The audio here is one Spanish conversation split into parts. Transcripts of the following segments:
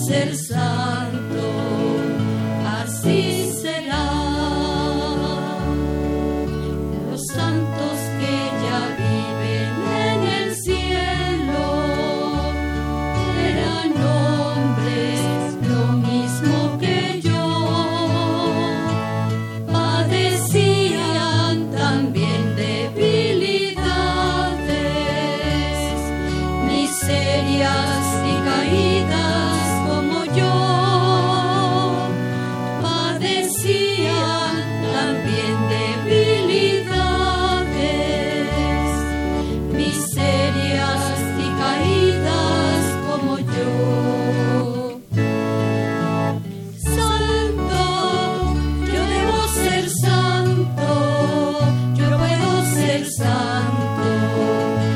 ser santo, así será. Los santos que ya viven en el cielo eran hombres lo mismo que yo, padecían también debilidades, miserias y caídas como yo, padecían también debilidades, miserias y caídas como yo. Santo, yo debo ser santo, yo no puedo ser santo,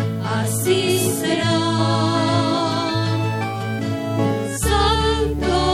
así será. Santo,